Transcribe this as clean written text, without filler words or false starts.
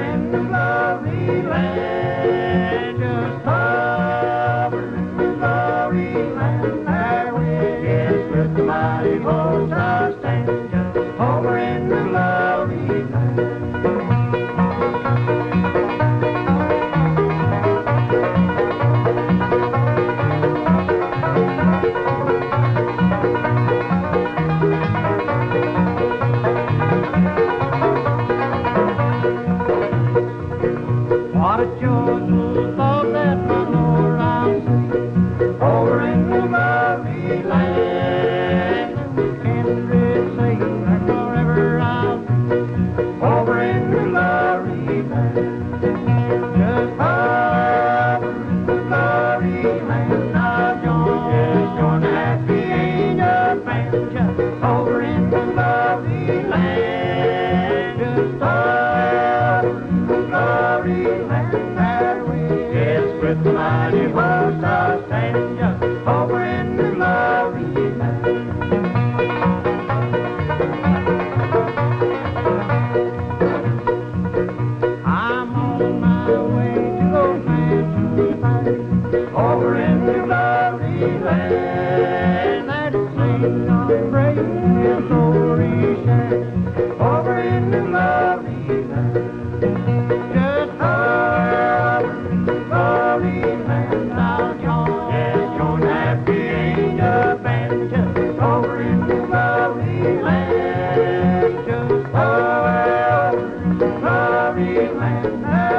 in the glory land, just over in the glory land, there with the mighty host I stand, just over in the glory land. What a joyful thought that my Lord I'll see over in the glory land. Kindred Savior forever I'll be over in the glory land. Just over in the glory land I'll join the happy angel band. Just over in the glory land. Just over in the glory land. With the mighty host I stand, just over in the glory land. I'm on my way to go mansions over in the glory land. That is sing of praise and glory shine over in the glory land. Just over in the glory land I'll join the happy angel band. Just over in the glory land, just over in the glory land.